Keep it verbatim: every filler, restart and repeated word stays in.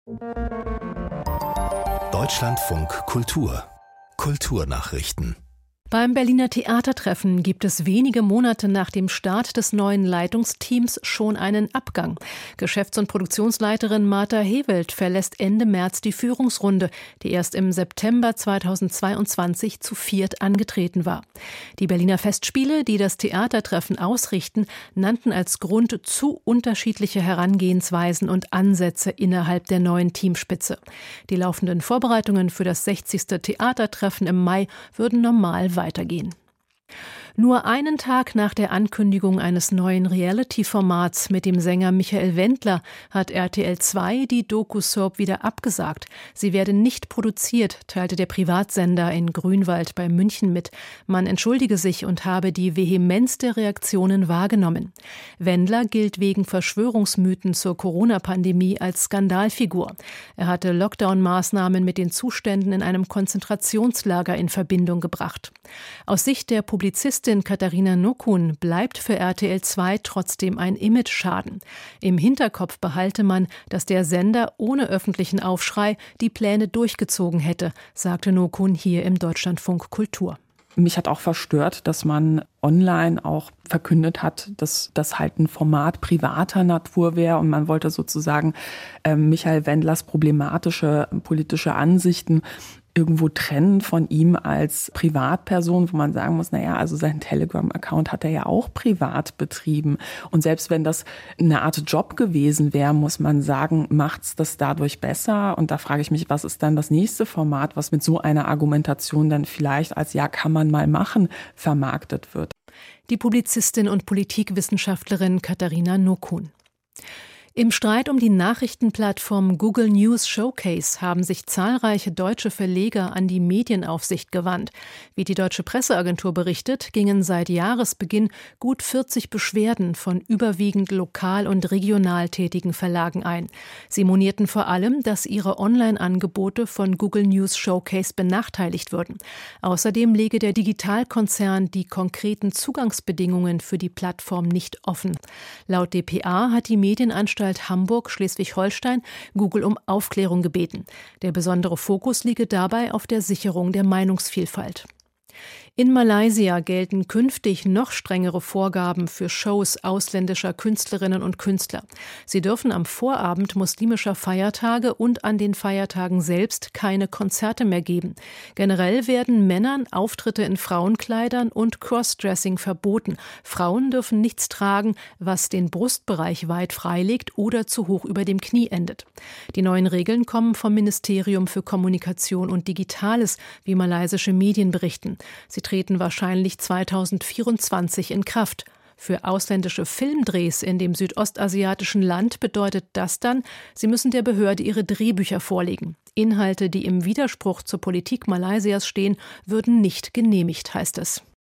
Deutschlandfunk Kultur Kulturnachrichten. Beim Berliner Theatertreffen gibt es wenige Monate nach dem Start des neuen Leitungsteams schon einen Abgang. Geschäfts- und Produktionsleiterin Martha Hewelt verlässt Ende März die Führungsrunde, die erst im September zweitausendzweiundzwanzig zu viert angetreten war. Die Berliner Festspiele, die das Theatertreffen ausrichten, nannten als Grund zu unterschiedliche Herangehensweisen und Ansätze innerhalb der neuen Teamspitze. Die laufenden Vorbereitungen für das sechzigste Theatertreffen im Mai würden normal weitergehen. weitergehen. Nur einen Tag nach der Ankündigung eines neuen Reality-Formats mit dem Sänger Michael Wendler hat R T L zwei die Doku-Soap wieder abgesagt. Sie werde nicht produziert, teilte der Privatsender in Grünwald bei München mit. Man entschuldige sich und habe die Vehemenz der Reaktionen wahrgenommen. Wendler gilt wegen Verschwörungsmythen zur Corona-Pandemie als Skandalfigur. Er hatte Lockdown-Maßnahmen mit den Zuständen in einem Konzentrationslager in Verbindung gebracht. Aus Sicht der Publizistin Katharina Nokun bleibt für R T L zwei trotzdem ein Image-Schaden. Im Hinterkopf behalte man, dass der Sender ohne öffentlichen Aufschrei die Pläne durchgezogen hätte, sagte Nokun hier im Deutschlandfunk Kultur. Mich hat auch verstört, dass man online auch verkündet hat, dass das halt ein Format privater Natur wäre und man wollte sozusagen äh, Michael Wendlers problematische politische Ansichten irgendwo trennen von ihm als Privatperson, wo man sagen muss, naja, also seinen Telegram-Account hat er ja auch privat betrieben. Und selbst wenn das eine Art Job gewesen wäre, muss man sagen, macht's das dadurch besser? Und da frage ich mich, was ist dann das nächste Format, was mit so einer Argumentation dann vielleicht als ja, kann man mal machen, vermarktet wird? Die Publizistin und Politikwissenschaftlerin Katharina Nokun. Im Streit um die Nachrichtenplattform Google News Showcase haben sich zahlreiche deutsche Verleger an die Medienaufsicht gewandt. Wie die Deutsche Presseagentur berichtet, gingen seit Jahresbeginn gut vierzig Beschwerden von überwiegend lokal und regional tätigen Verlagen ein. Sie monierten vor allem, dass ihre Online-Angebote von Google News Showcase benachteiligt würden. Außerdem lege der Digitalkonzern die konkreten Zugangsbedingungen für die Plattform nicht offen. Laut D P A hat die Medienanstalt Hamburg, Schleswig-Holstein Google um Aufklärung gebeten. Der besondere Fokus liege dabei auf der Sicherung der Meinungsvielfalt. In Malaysia gelten künftig noch strengere Vorgaben für Shows ausländischer Künstlerinnen und Künstler. Sie dürfen am Vorabend muslimischer Feiertage und an den Feiertagen selbst keine Konzerte mehr geben. Generell werden Männern Auftritte in Frauenkleidern und Crossdressing verboten. Frauen dürfen nichts tragen, was den Brustbereich weit freilegt oder zu hoch über dem Knie endet. Die neuen Regeln kommen vom Ministerium für Kommunikation und Digitales, wie malaysische Medien berichten. Sie treten wahrscheinlich zweitausendvierundzwanzig in Kraft. Für ausländische Filmdrehs in dem südostasiatischen Land bedeutet das dann, sie müssen der Behörde ihre Drehbücher vorlegen. Inhalte, die im Widerspruch zur Politik Malaysias stehen, würden nicht genehmigt, heißt es.